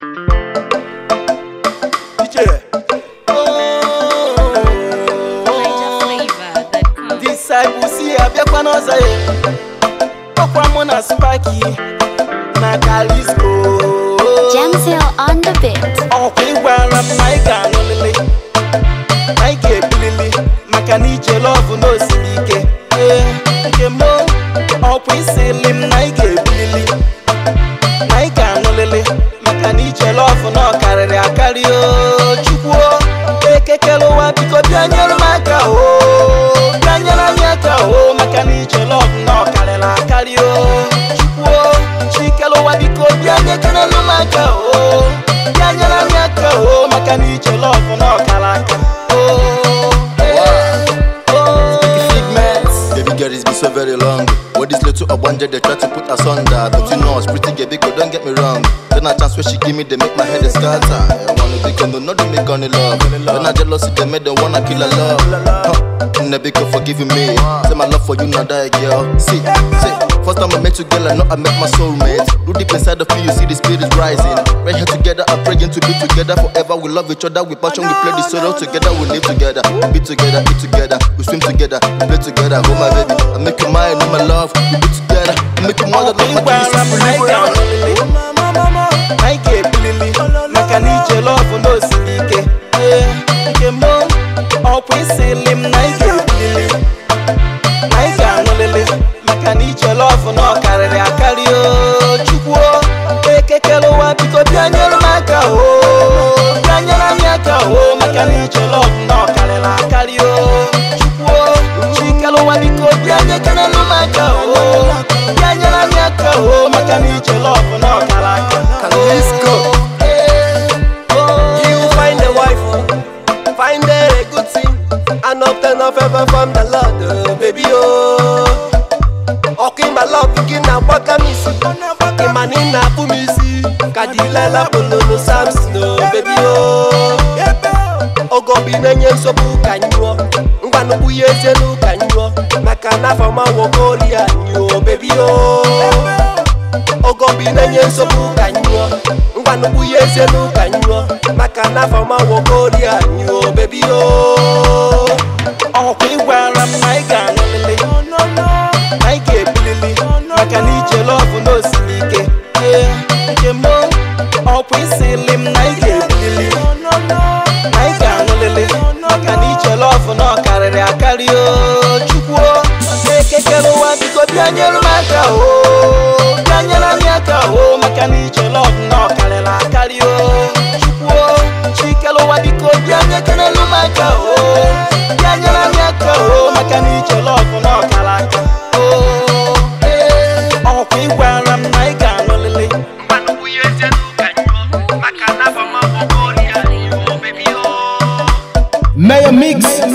Disciples here, Biakwa no say. Okwamona Sparky, na Kalisco. Jamsil on the beat. Okay, well, I'm my gun, Lily. I get Lily. Makaniche love no silike. Kemo, okay, Selim, I get Lily. My gun, Lily. Makaniche love no carry a cardio. Chukwo, Kekelo, Piko, Daniel Macao. Makaniche love no kalela kalio chukwo chikelo wadiko byanye kana lumaka byanya myaka makaniche love no kalaka baby girl, it's been so very long. What this little abanja they try to put us under. But you know, it's pretty gay because don't get me wrong. Then I chance where she give me, they make my head a scatter. I wanna be condo, not they make only love. When I jealousy, they make them wanna kill a love. Never could forgiving me. Say my love for you, not die, girl. See, first time I met you, girl, I know I met my soulmate. Look deep inside of you, see the spirit is rising. Right here together, I'm praying to be together forever. We love each other, we passion, we play the sorrow together, we live together, be together, eat together, we swim together, we play together. Oh my baby, I make you mine, oh my love, we be together. I make you more than my kiss. I get Lily, Makaniche love no silike. Kemo, always Selim, I get Lily. I got Lily, Makaniche love no carry a cardio. Chukwo, Kekelo, Piko, Daniel Macao. Daniel Macao, Makaniche love no carry a cardio. Chukwo, Chikelo, Piko, Daniel Macao. Daniel Macao, Makaniche love no carry. Let's go. You find a wife, find a good thing, and obtain a favor from the Lord, baby. Okay, my love, begin now. What can you see? Imanina Pumisi, Kadila Polo no Samson, baby. Oh, go be Nanyan so can you? One who years you can you? Makana from our Wokoria, you, baby. Ogo bi nanyen so bukanyo ngwanu buyeze no kanyo makana for my wokoria nyo baby okay well I'm my gun Lily I get Lily Makaniche love no silike kemo always Selim I get Lily I gun Lily Makaniche love no carry a cardio chukwo kekelo wa biko byanye Macao Makaniche love no kalela kalio chukwo chikelo wadiko byanye kana lumaka byanye la myaka Makaniche love no kalaka okay well I'm my gun Lily mbanu buyeze nukanyo makana for my wokoria baby Mayor Mix.